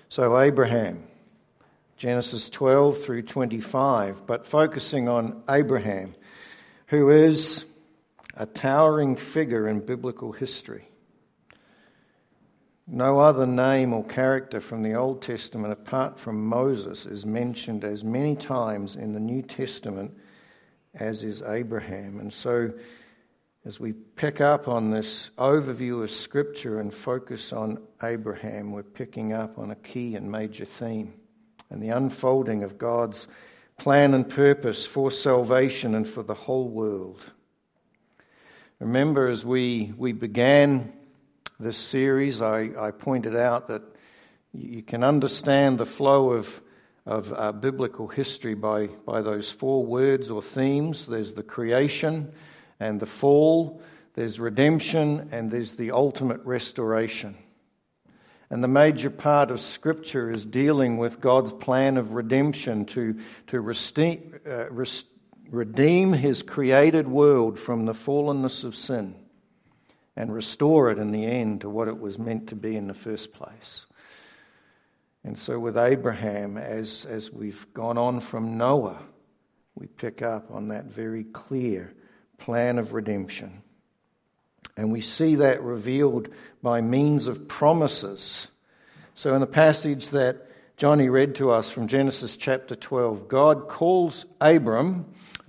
So Abraham, Genesis 12 through 25, but focusing on Abraham, who is a towering figure in biblical history. No other name or character from the Old Testament apart from Moses is mentioned as many times in the New Testament as is Abraham. And so as we pick up on this overview of Scripture and focus on Abraham, we're picking up on a key and major theme and the unfolding of God's plan and purpose for salvation and for the whole world. Remember, as we began this series, I pointed out that you can understand the flow of biblical history by those four words or themes. There's the creation and the fall, there's redemption, and there's the ultimate restoration. And the major part of Scripture is dealing with God's plan of redemption to redeem His created world from the fallenness of sin and restore it in the end to what it was meant to be in the first place. And so with Abraham, as we've gone on from Noah, we pick up on that very clear plan of redemption. And we see that revealed by means of promises. So in the passage that Johnny read to us from Genesis chapter 12, God calls Abraham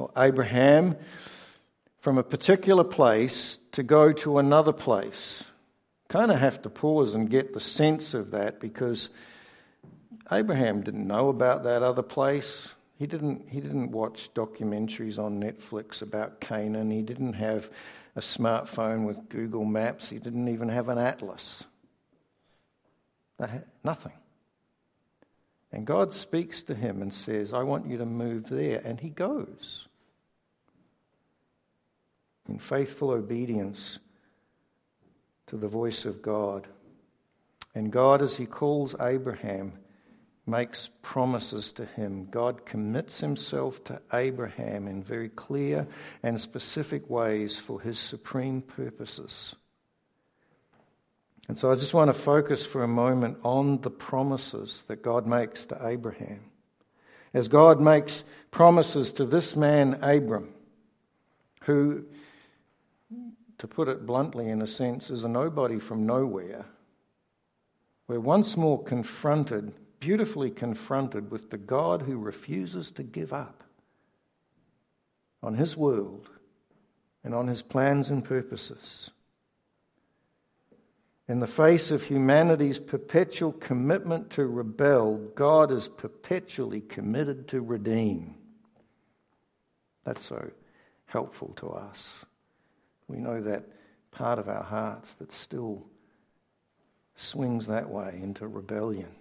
from a particular place to go to another place. Kind of have to pause and get the sense of that, because Abraham didn't know about that other place. He didn't watch documentaries on Netflix about Canaan. He didn't have a smartphone with Google Maps. He didn't even have an atlas. Nothing. And God speaks to him and says, I want you to move there. And he goes in faithful obedience to the voice of God. And God, as he calls Abraham, makes promises to him. God commits himself to Abraham in very clear and specific ways for his supreme purposes. And so I just want to focus for a moment on the promises that God makes to Abraham. As God makes promises to this man, Abram, who, to put it bluntly in a sense, is a nobody from nowhere, we're once more beautifully confronted with the God who refuses to give up on his world and on his plans and purposes. In the face of humanity's perpetual commitment to rebel, God is perpetually committed to redeem. That's so helpful to us. We know that part of our hearts that still swings that way into rebellion.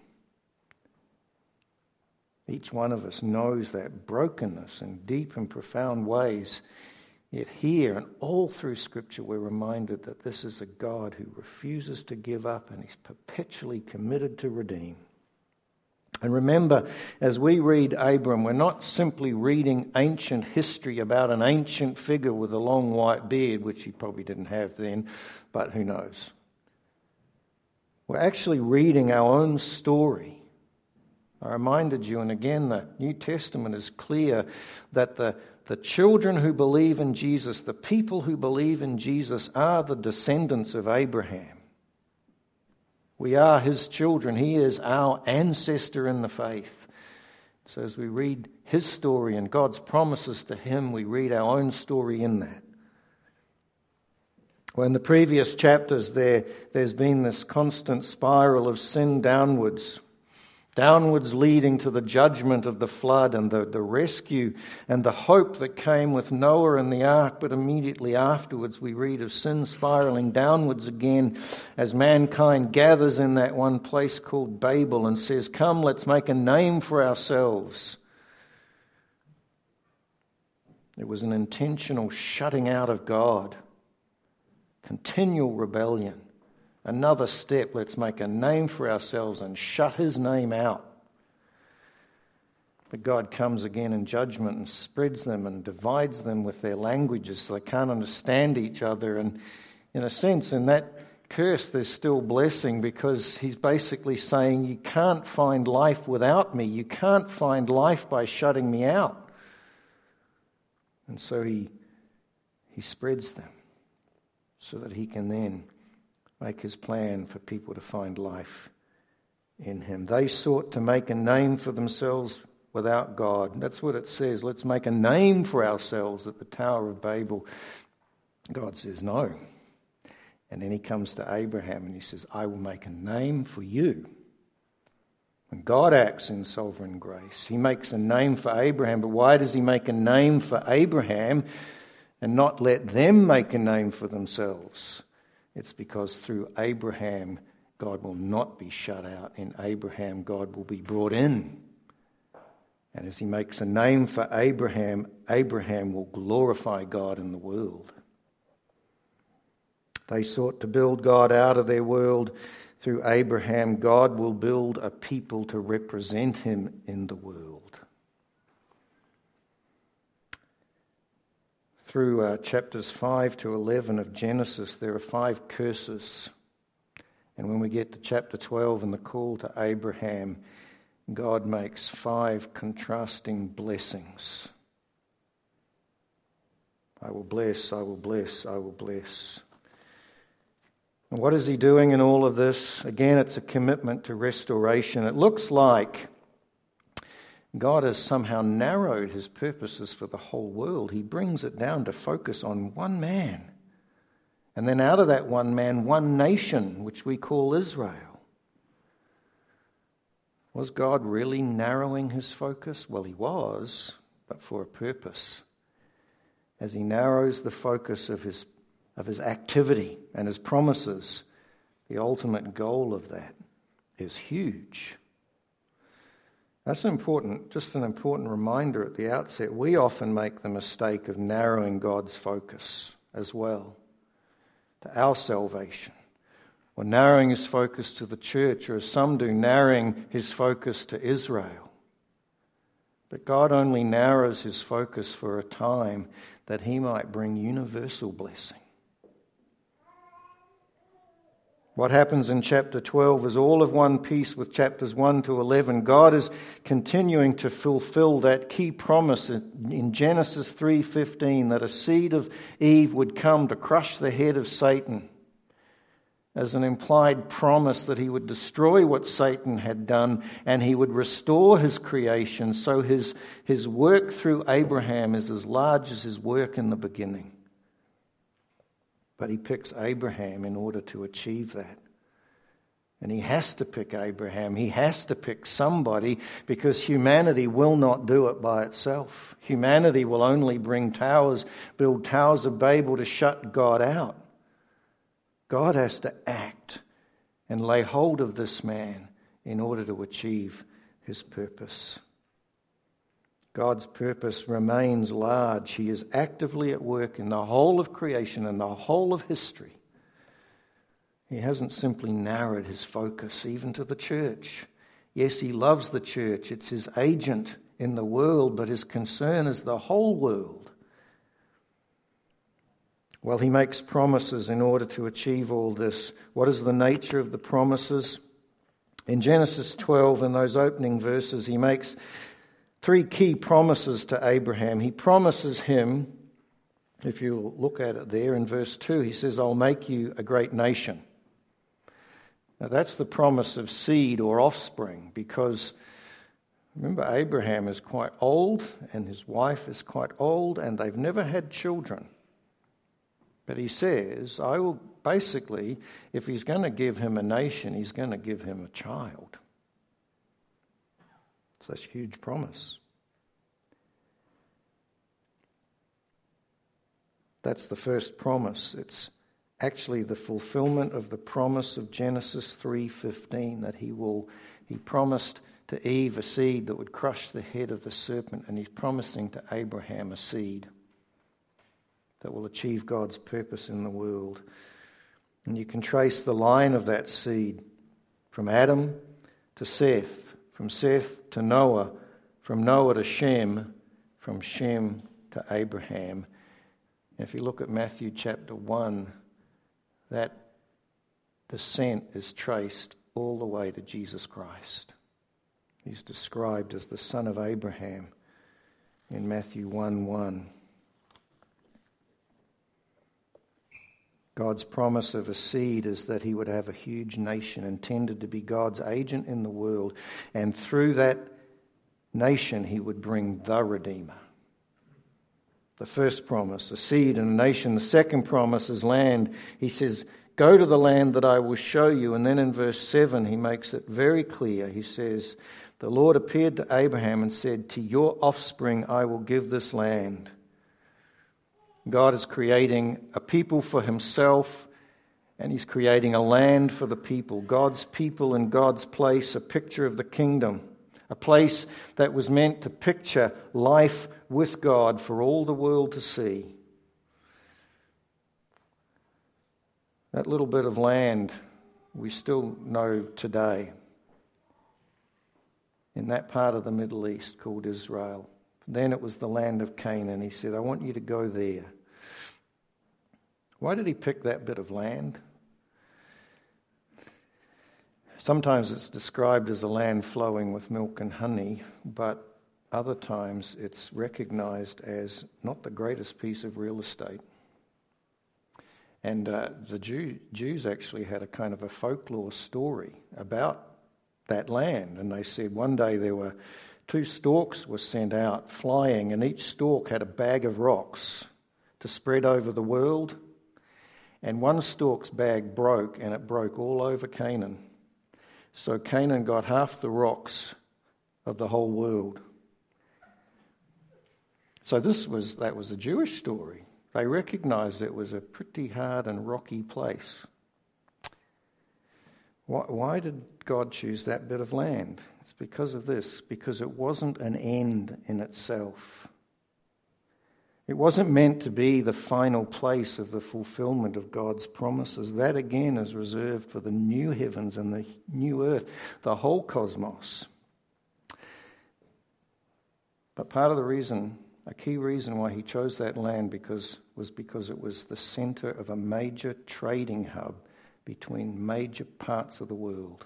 Each one of us knows that brokenness in deep and profound ways. Yet here and all through Scripture we're reminded that this is a God who refuses to give up and is perpetually committed to redeem. And remember, as we read Abram, we're not simply reading ancient history about an ancient figure with a long white beard, which he probably didn't have then, but who knows. We're actually reading our own story. I reminded you, and again, the New Testament is clear that the children who believe in Jesus, the people who believe in Jesus, are the descendants of Abraham. We are his children. He is our ancestor in the faith. So as we read his story and God's promises to him, we read our own story in that. Well, in the previous chapters there's been this constant spiral of sin downwards leading to the judgment of the flood and the rescue and the hope that came with Noah and the ark. But immediately afterwards we read of sin spiraling downwards again as mankind gathers in that one place called Babel and says, come, let's make a name for ourselves. It was an intentional shutting out of God, continual rebellion. Another step, let's make a name for ourselves and shut his name out. But God comes again in judgment and spreads them and divides them with their languages so they can't understand each other. And in a sense, in that curse, there's still blessing, because he's basically saying you can't find life without me. You can't find life by shutting me out. And so he spreads them so that he can then make his plan for people to find life in him. They sought to make a name for themselves without God. That's what it says. Let's make a name for ourselves at the Tower of Babel. God says no. And then he comes to Abraham and he says, I will make a name for you. When God acts in sovereign grace, he makes a name for Abraham. But why does he make a name for Abraham and not let them make a name for themselves? It's because through Abraham, God will not be shut out. In Abraham, God will be brought in. And as he makes a name for Abraham, Abraham will glorify God in the world. They sought to build God out of their world. Through Abraham, God will build a people to represent him in the world. Through chapters 5 to 11 of Genesis, there are 5 curses. And when we get to chapter 12 and the call to Abraham, God makes 5 contrasting blessings. I will bless, I will bless, I will bless. And what is he doing in all of this? Again, it's a commitment to restoration. It looks like God has somehow narrowed his purposes for the whole world. He brings it down to focus on one man. And then out of that one man, one nation, which we call Israel. Was God really narrowing his focus? Well, he was, but for a purpose. As he narrows the focus of his activity and his promises, the ultimate goal of that is huge. That's important, just an important reminder at the outset. We often make the mistake of narrowing God's focus as well to our salvation, or narrowing his focus to the church, or as some do, narrowing his focus to Israel. But God only narrows his focus for a time that he might bring universal blessing. What happens in chapter 12 is all of one piece with chapters 1 to 11. God is continuing to fulfill that key promise in Genesis 3:15 that a seed of Eve would come to crush the head of Satan, as an implied promise that he would destroy what Satan had done and he would restore his creation. So his work through Abraham is as large as his work in the beginning. But he picks Abraham in order to achieve that. And he has to pick Abraham. He has to pick somebody, because humanity will not do it by itself. Humanity will only build towers of Babel to shut God out. God has to act and lay hold of this man in order to achieve his purpose. God's purpose remains large. He is actively at work in the whole of creation and the whole of history. He hasn't simply narrowed his focus even to the church. Yes, he loves the church. It's his agent in the world, but his concern is the whole world. Well, he makes promises in order to achieve all this. What is the nature of the promises? In Genesis 12, in those opening verses, he makes 3 key promises to Abraham. He promises him, if you look at it there in verse 2, he says, I'll make you a great nation. Now that's the promise of seed or offspring, because remember, Abraham is quite old and his wife is quite old and they've never had children. But he says, I will basically, if he's going to give him a nation, he's going to give him a child. So that's a huge promise. That's the first promise. It's actually the fulfillment of the promise of Genesis 3:15 that he promised to Eve a seed that would crush the head of the serpent, and he's promising to Abraham a seed that will achieve God's purpose in the world. And you can trace the line of that seed from Adam to Seth, from Seth to Noah, from Noah to Shem, from Shem to Abraham. And if you look at Matthew chapter 1, that descent is traced all the way to Jesus Christ. He's described as the son of Abraham in Matthew 1:1. God's promise of a seed is that he would have a huge nation intended to be God's agent in the world, and through that nation he would bring the Redeemer. The first promise, a seed and a nation. The second promise is land. He says, go to the land that I will show you. And then in verse 7 he makes it very clear. He says, the Lord appeared to Abraham and said, to your offspring I will give this land. God is creating a people for himself, and he's creating a land for the people. God's people in God's place, a picture of the kingdom. A place that was meant to picture life with God for all the world to see. That little bit of land we still know today in that part of the Middle East called Israel. Then it was the land of Canaan. He said, I want you to go there. Why did he pick that bit of land? Sometimes it's described as a land flowing with milk and honey, but other times it's recognized as not the greatest piece of real estate. And the Jews actually had a kind of a folklore story about that land. And they said one day there were 2 storks were sent out flying, and each stork had a bag of rocks to spread over the world. And one stork's bag broke, and it broke all over Canaan. So Canaan got half the rocks of the whole world. So that was a Jewish story. They recognized it was a pretty hard and rocky place. Why did God choose that bit of land? It's because of this, because it wasn't an end in itself. It wasn't meant to be the final place of the fulfillment of God's promises. That again is reserved for the new heavens and the new earth, the whole cosmos. But part of the reason, a key reason why he chose that land was because it was the center of a major trading hub between major parts of the world.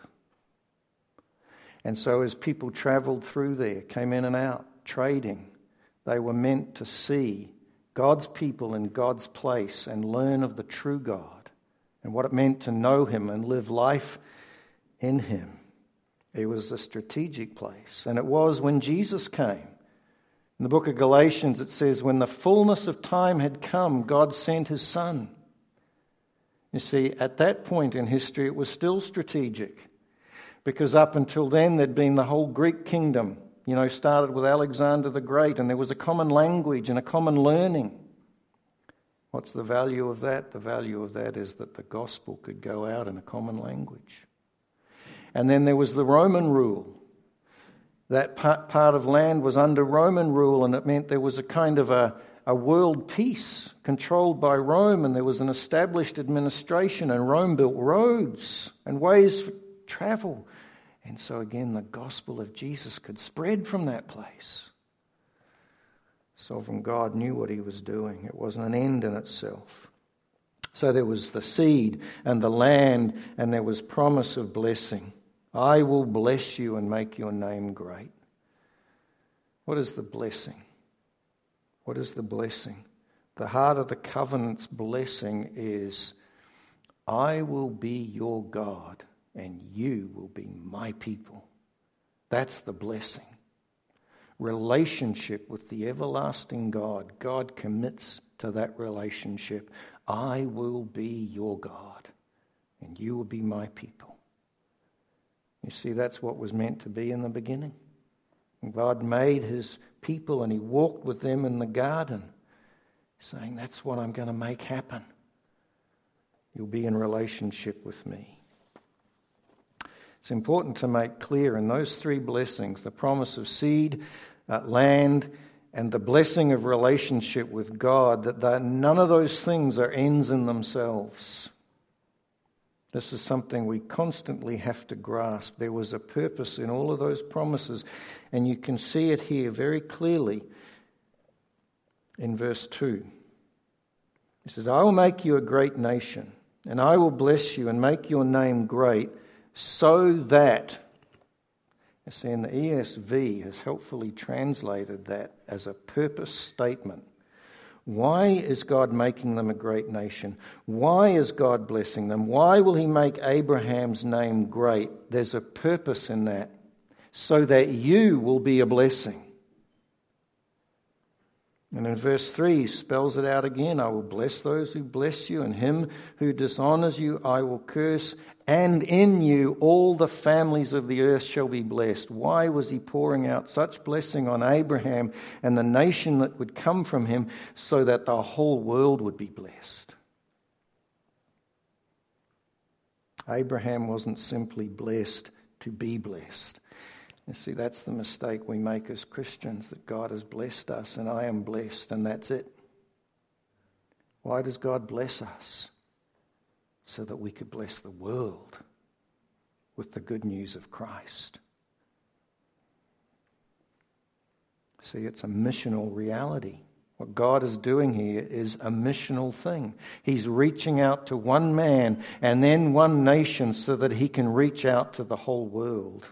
And so as people traveled through there, came in and out, trading, they were meant to see God's people in God's place and learn of the true God and what it meant to know him and live life in him. It was a strategic place. And it was when Jesus came. In the book of Galatians it says, when the fullness of time had come, God sent his Son. You see, at that point in history it was still strategic, because up until then there'd been the whole Greek kingdom. Started with Alexander the Great, and there was a common language and a common learning. What's the value of that? The value of that is that the gospel could go out in a common language. And then there was the Roman rule. That part of land was under Roman rule, and it meant there was a kind of a world peace controlled by Rome, and there was an established administration, and Rome built roads and ways for travel. And so again, the gospel of Jesus could spread from that place. Sovereign God knew what he was doing. It wasn't an end in itself. So there was the seed and the land, and there was promise of blessing. I will bless you and make your name great. What is the blessing? What is the blessing? The heart of the covenant's blessing is, I will be your God, and you will be my people. That's the blessing. Relationship with the everlasting God. God commits to that relationship. I will be your God, and you will be my people. You see, that's what was meant to be in the beginning. God made his people, and he walked with them in the garden, saying, that's what I'm going to make happen. You'll be in relationship with me. It's important to make clear in those 3 blessings, the promise of seed, land, and the blessing of relationship with God, that none of those things are ends in themselves. This is something we constantly have to grasp. There was a purpose in all of those promises, and you can see it here very clearly in verse 2. It says, I will make you a great nation. And I will bless you and make your name great, so that, you see, in the ESV has helpfully translated that as a purpose statement. Why is God making them a great nation? Why is God blessing them? Why will he make Abraham's name great? There's a purpose in that, so that you will be a blessing. And in verse 3, he spells it out again. I will bless those who bless you, and him who dishonors you I will curse. And in you all the families of the earth shall be blessed. Why was he pouring out such blessing on Abraham and the nation that would come from him? So that the whole world would be blessed. Abraham wasn't simply blessed to be blessed. You see, that's the mistake we make as Christians, that God has blessed us and I am blessed and that's it. Why does God bless us? So that we could bless the world with the good news of Christ. See, it's a missional reality. What God is doing here is a missional thing. He's reaching out to one man and then one nation so that he can reach out to the whole world.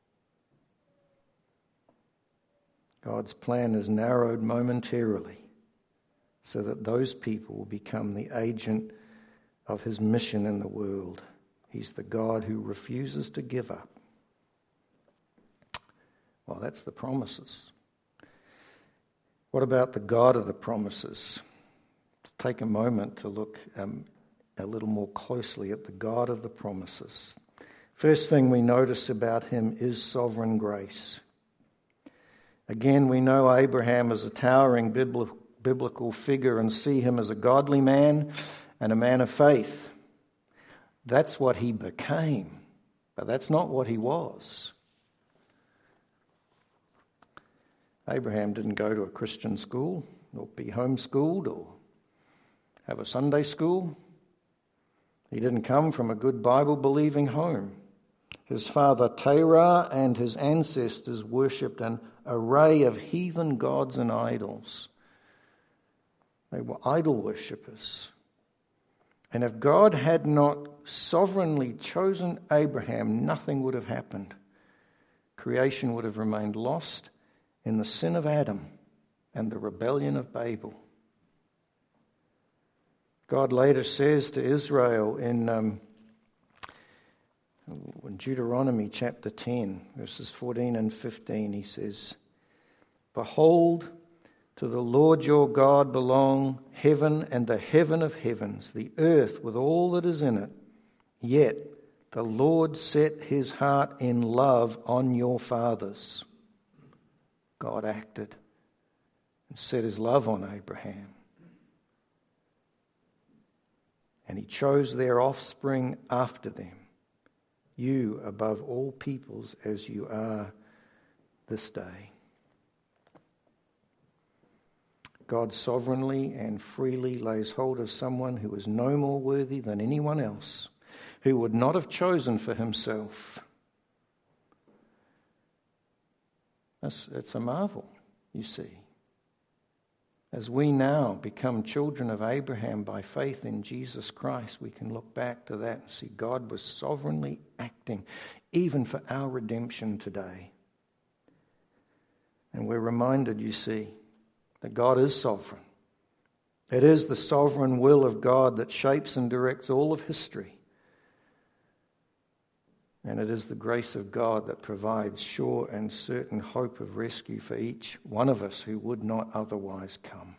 God's plan is narrowed momentarily so that those people will become the agent of his mission in the world. He's the God who refuses to give up. Well, that's the promises. What about the God of the promises? Take a moment to look a little more closely at the God of the promises. First thing we notice about him is sovereign grace. Again, we know Abraham as a towering biblical figure and see him as a godly man and a man of faith. That's what he became, but that's not what he was. Abraham didn't go to a Christian school or be homeschooled or have a Sunday school. He didn't come from a good Bible-believing home. His father Terah and his ancestors worshipped an array of heathen gods and idols. They were idol worshippers. And if God had not sovereignly chosen Abraham, nothing would have happened. Creation would have remained lost in the sin of Adam and the rebellion of Babel. God later says to Israel in Deuteronomy chapter 10, verses 14 and 15, he says, "Behold, to the Lord your God belong heaven and the heaven of heavens, the earth with all that is in it. Yet the Lord set his heart in love on your fathers." God acted and set his love on Abraham. And he chose their offspring after them, you above all peoples as you are this day. God sovereignly and freely lays hold of someone who is no more worthy than anyone else, who would not have chosen for himself. It's a marvel, you see. As we now become children of Abraham by faith in Jesus Christ, we can look back to that and see God was sovereignly acting even for our redemption today. And we're reminded, you see, that God is sovereign. It is the sovereign will of God that shapes and directs all of history. And it is the grace of God that provides sure and certain hope of rescue for each one of us who would not otherwise come.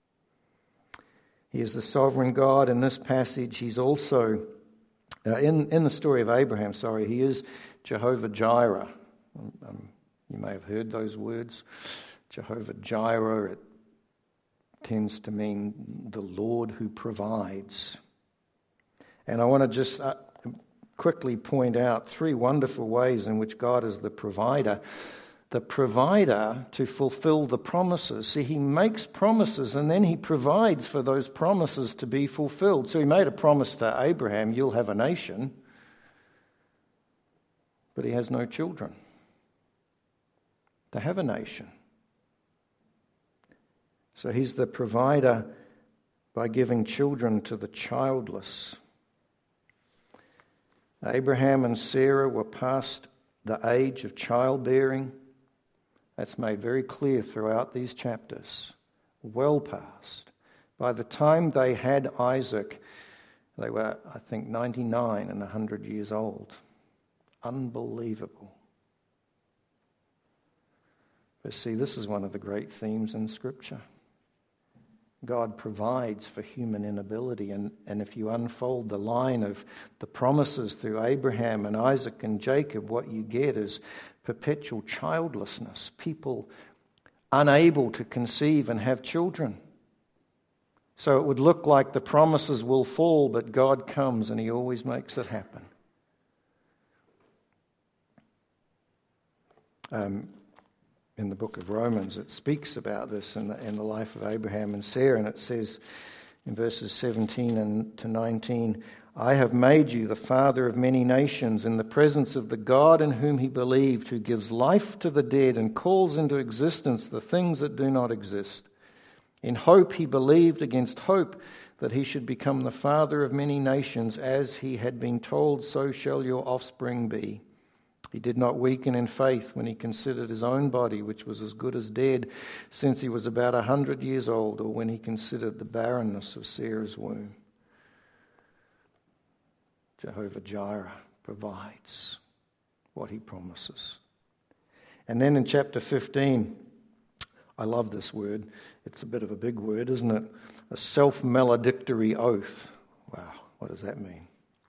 He is the sovereign God. In this passage, he's also, in the story of Abraham, he is Jehovah Jireh. You may have heard those words. Jehovah Jireh, it tends to mean the Lord who provides. And I want to just quickly point out three wonderful ways in which God is the provider. The provider to fulfill the promises. See, he makes promises and then he provides for those promises to be fulfilled. So he made a promise to Abraham, you'll have a nation, but he has no children to have a nation. So he's the provider by giving children to the childless. Abraham and Sarah were past the age of childbearing. That's made very clear throughout these chapters. Well past. By the time they had Isaac, they were, I think, 99 and 100 years old. Unbelievable. But see, this is one of the great themes in Scripture. God provides for human inability, and if you unfold the line of the promises through Abraham and Isaac and Jacob, what you get is perpetual childlessness, people unable to conceive and have children. So it would look like the promises will fall, but God comes and He always makes it happen. In the book of Romans, it speaks about this in the life of Abraham and Sarah, and it says in verses 17 to 19, I have made you the father of many nations in the presence of the God in whom he believed, who gives life to the dead and calls into existence the things that do not exist. In hope he believed against hope that he should become the father of many nations, as he had been told, so shall your offspring be. He did not weaken in faith when he considered his own body, which was as good as dead, since he was about 100 years old, or when he considered the barrenness of Sarah's womb. Jehovah Jireh provides what he promises. And then in chapter 15, I love this word. It's a bit of a big word, isn't it? A self-maledictory oath. Wow, what does that mean?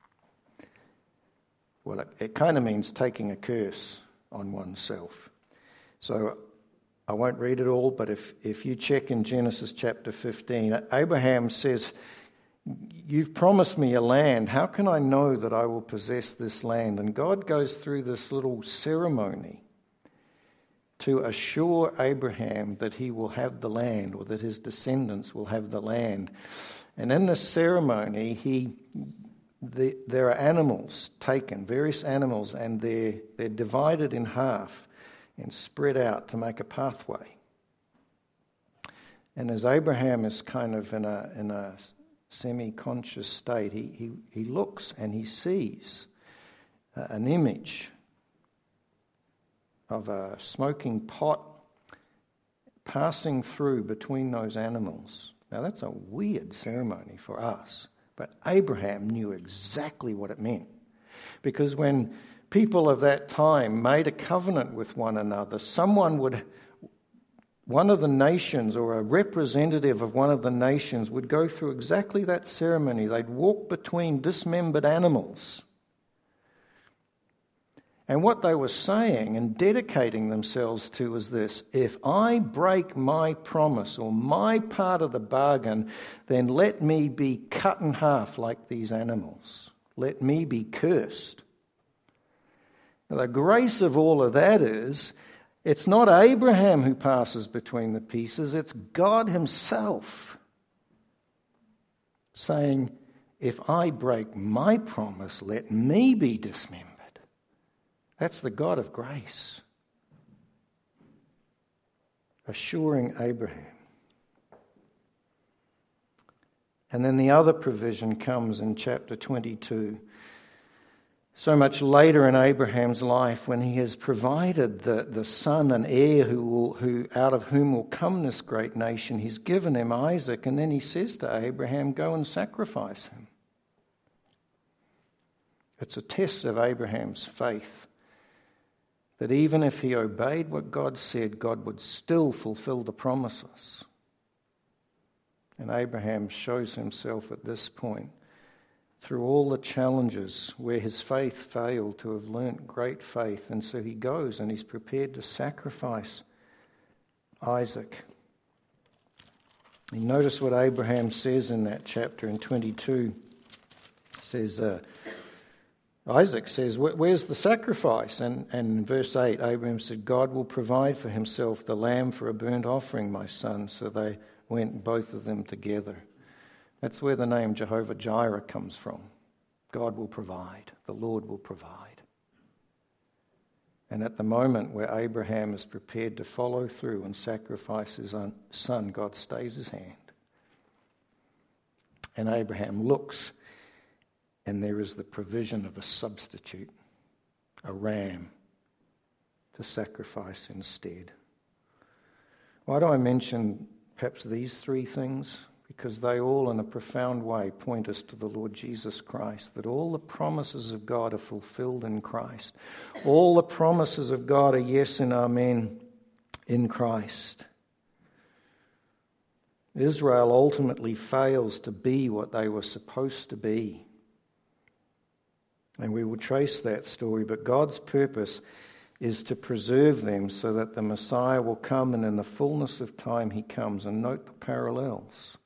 Well, it kind of means taking a curse on oneself. So I won't read it all, but if you check in Genesis chapter 15, Abraham says, you've promised me a land. How can I know that I will possess this land? And God goes through this little ceremony to assure Abraham that he will have the land, or that his descendants will have the land. And in this ceremony, there are animals taken, various animals, and they're divided in half and spread out to make a pathway. And as Abraham is kind of in a semi-conscious state, he looks and he sees an image of a smoking pot passing through between those animals. Now that's a weird ceremony for us. But Abraham knew exactly what it meant. Because when people of that time made a covenant with one another, one of the nations, or a representative of one of the nations, would go through exactly that ceremony. They'd walk between dismembered animals. And what they were saying and dedicating themselves to was this: if I break my promise or my part of the bargain, then let me be cut in half like these animals. Let me be cursed. Now, the grace of all of that is, it's not Abraham who passes between the pieces, it's God himself saying, if I break my promise, let me be dismembered. That's the God of grace, assuring Abraham. And then the other provision comes in chapter 22. So much later in Abraham's life, when he has provided the son and heir who out of whom will come this great nation, he's given him Isaac, and then he says to Abraham, go and sacrifice him. It's a test of Abraham's faith, that even if he obeyed what God said, God would still fulfill the promises. And Abraham shows himself at this point, through all the challenges where his faith failed, to have learnt great faith. And so he goes and he's prepared to sacrifice Isaac. And notice what Abraham says in that chapter in 22. It says, Isaac says, where's the sacrifice? And in verse 8, Abraham said, God will provide for himself the lamb for a burnt offering, my son. So they went, both of them together. That's where the name Jehovah Jireh comes from. God will provide. The Lord will provide. And at the moment where Abraham is prepared to follow through and sacrifice his son, God stays his hand. And Abraham looks And there is the provision of a substitute, a ram to sacrifice instead. Why do I mention perhaps these three things? Because they all in a profound way point us to the Lord Jesus Christ, that all the promises of God are fulfilled in Christ. All the promises of God are yes and amen in Christ. Israel ultimately fails to be what they were supposed to be. And we will trace that story, but God's purpose is to preserve them so that the Messiah will come, and in the fullness of time he comes. And note the parallels.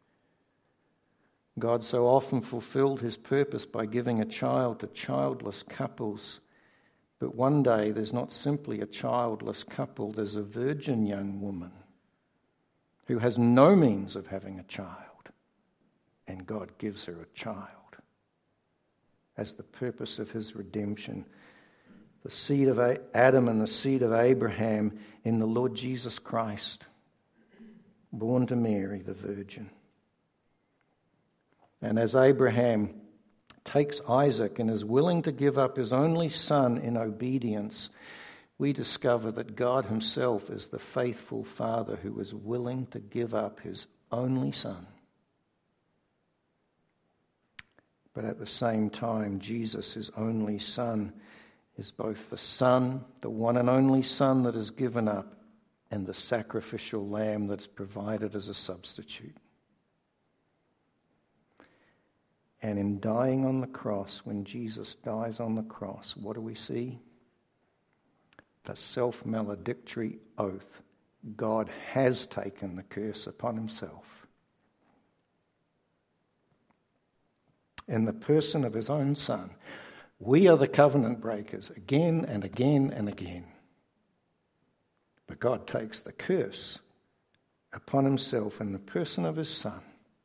God so often fulfilled his purpose by giving a child to childless couples. But one day there's not simply a childless couple, there's a virgin young woman who has no means of having a child. And God gives her a child as the purpose of his redemption. The seed of Adam and the seed of Abraham in the Lord Jesus Christ, born to Mary, the Virgin. And as Abraham takes Isaac and is willing to give up his only son in obedience, we discover that God himself is the faithful Father who is willing to give up his only son. But at the same time, Jesus, his only Son, is both the Son, the one and only Son that is given up, and the sacrificial lamb that is provided as a substitute. And in dying on the cross, when Jesus dies on the cross, what do we see? The self-maledictory oath. God has taken the curse upon himself. In the person of his own Son, we are the covenant breakers again and again and again. But God takes the curse upon himself in the person of his Son,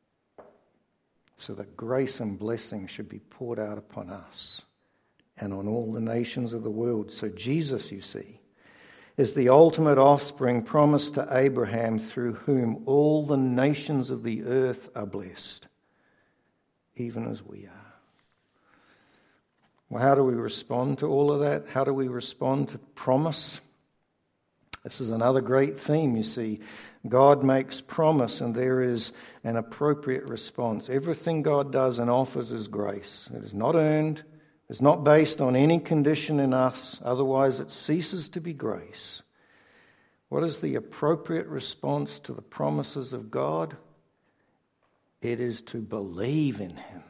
so that grace and blessing should be poured out upon us and on all the nations of the world. So Jesus, you see, is the ultimate offspring promised to Abraham, through whom all the nations of the earth are blessed, even as we are. Well, how do we respond to all of that? How do we respond to promise? This is another great theme, you see. God makes promise and there is an appropriate response. Everything God does and offers is grace. It is not earned. It's not based on any condition in us. Otherwise it ceases to be grace. What is the appropriate response to the promises of God? It is to believe in him.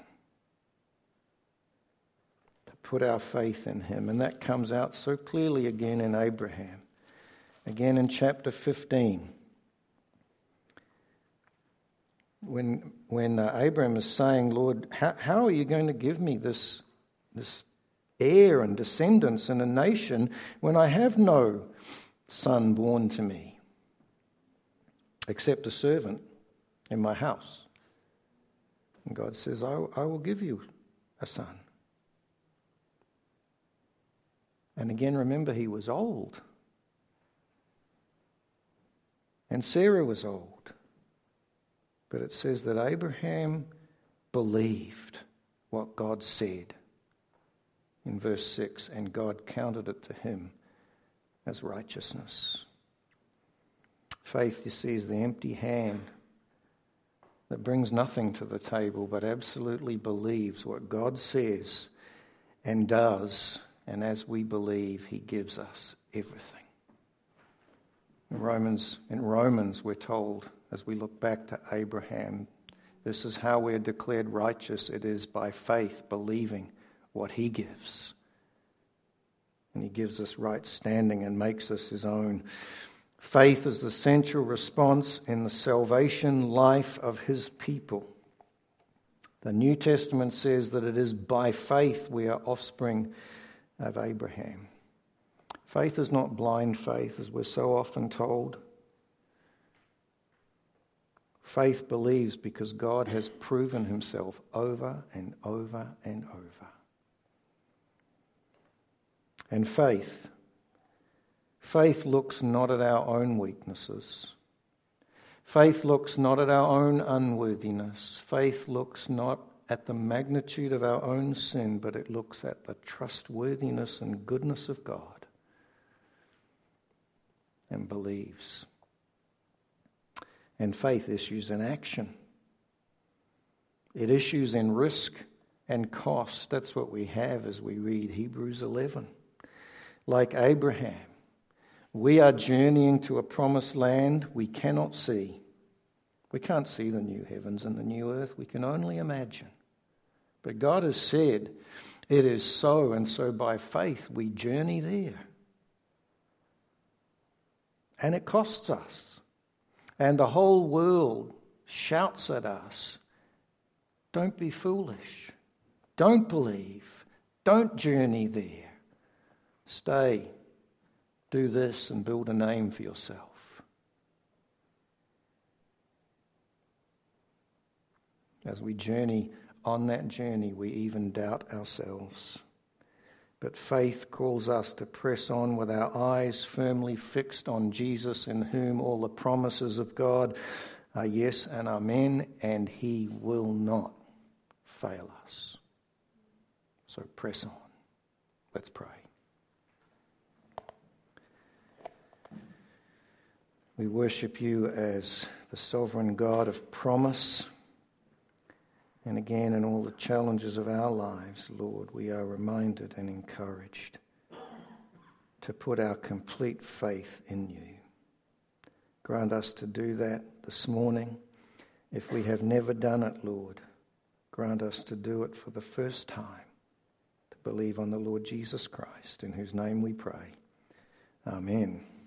To put our faith in him. And that comes out so clearly again in Abraham. Again in chapter 15. When Abraham is saying, Lord, how are you going to give me this heir and descendants in a nation when I have no son born to me except a servant in my house? And God says, I will give you a son. And again, remember, he was old. And Sarah was old. But it says that Abraham believed what God said in verse 6, and God counted it to him as righteousness. Faith, you see, is the empty hand that brings nothing to the table but absolutely believes what God says and does, and as we believe, he gives us everything. In Romans, we're told, as we look back to Abraham, this is how we're declared righteous. It is by faith, believing what he gives. And he gives us right standing and makes us his own. Faith is the central response in the salvation life of his people. The New Testament says that it is by faith we are offspring of Abraham. Faith is not blind faith, as we're so often told. Faith believes because God has proven himself over and over and over. And faith looks not at our own weaknesses. Faith looks not at our own unworthiness. Faith looks not at the magnitude of our own sin, but it looks at the trustworthiness and goodness of God and believes. And faith issues in action. It issues in risk and cost. That's what we have as we read Hebrews 11. Like Abraham, we are journeying to a promised land we cannot see. We can't see the new heavens and the new earth. We can only imagine. But God has said it is so, and so by faith we journey there. And it costs us. And the whole world shouts at us, don't be foolish. Don't believe. Don't journey there. Stay. Do this and build a name for yourself. As we journey on that journey, we even doubt ourselves. But faith calls us to press on with our eyes firmly fixed on Jesus, in whom all the promises of God are yes and amen, and he will not fail us. So press on. Let's pray. We worship you as the sovereign God of promise. And again, in all the challenges of our lives, Lord, we are reminded and encouraged to put our complete faith in you. Grant us to do that this morning. If we have never done it, Lord, grant us to do it for the first time, to believe on the Lord Jesus Christ, in whose name we pray. Amen.